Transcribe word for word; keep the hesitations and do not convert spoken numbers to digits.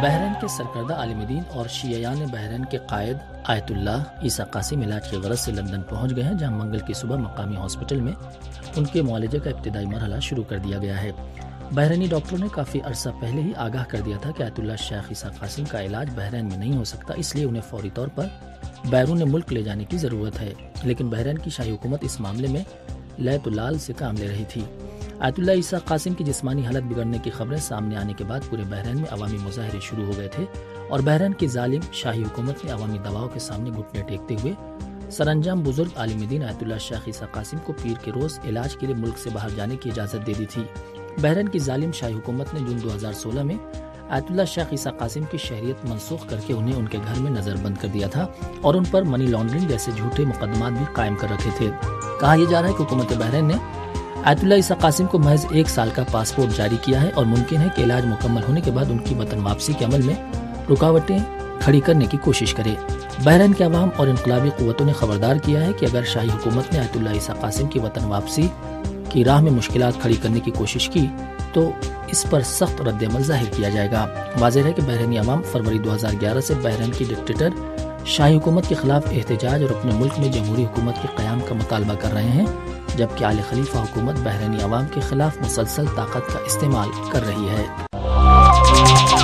بحرین کے سرکردہ عالم دین اور شیعیان بحرین کے قائد آیت اللہ عیسیٰ قاسم علاج کی غرض سے لندن پہنچ گئے ہیں، جہاں منگل کی صبح مقامی ہاسپٹل میں ان کے معالجے کا ابتدائی مرحلہ شروع کر دیا گیا ہے۔ بحرینی ڈاکٹروں نے کافی عرصہ پہلے ہی آگاہ کر دیا تھا کہ آیت اللہ شیخ عیسیٰ قاسم کا علاج بحرین میں نہیں ہو سکتا، اس لیے انہیں فوری طور پر بیرون ملک لے جانے کی ضرورت ہے، لیکن بحرین کی شاہی حکومت اس معاملے میں لیت لال سے کام لے رہی تھی۔ آیت اللہ عیسیٰ قاسم کی جسمانی حالت بگڑنے کی خبریں سامنے آنے کے بعد پورے بحرین میں عوامی مظاہرے شروع ہو گئے تھے اور بحرین کی ظالم شاہی حکومت نے عوامی دباؤ کے سامنے گھٹنے ٹیکتے ہوئے سر انجام بزرگ عالم دین آیت اللہ شیخ عیسیٰ قاسم کو پیر کے روز علاج کے لیے ملک سے باہر جانے کی اجازت دے دی تھی۔ بحرین کی ظالم شاہی حکومت نے جون دو ہزار سولہ میں آیت اللہ شیخ عیسیٰ قاسم کی شہریت منسوخ کر کے انہیں ان کے گھر میں نظر بند کر دیا تھا اور ان پر منی لانڈرنگ جیسے جھوٹے مقدمات بھی قائم کر رکھے تھے۔ کہا یہ جا رہا ہے کہ حکومت بحرین نے آیت اللہ عیسیٰ قاسم کو محض ایک سال کا پاسپورٹ جاری کیا ہے اور ممکن ہے کہ علاج مکمل ہونے کے بعد ان کی وطن واپسی کے عمل میں رکاوٹیں کھڑی کرنے کی کوشش کرے۔ بحرین کے عوام اور انقلابی قوتوں نے خبردار کیا ہے کہ اگر شاہی حکومت نے آیت اللہ عیسیٰ قاسم کی وطن واپسی کی راہ میں مشکلات کھڑی کرنے کی کوشش کی تو اس پر سخت رد عمل ظاہر کیا جائے گا۔ واضح ہے کہ بحرینی عوام فروری دو ہزار گیارہ سے بحرین کی ڈکٹیٹر شاہی حکومت کے خلاف احتجاج اور اپنے ملک میں جمہوری حکومت کے قیام کا مطالبہ کر رہے ہیں، جبکہ آل خلیفہ حکومت بحرینی عوام کے خلاف مسلسل طاقت کا استعمال کر رہی ہے۔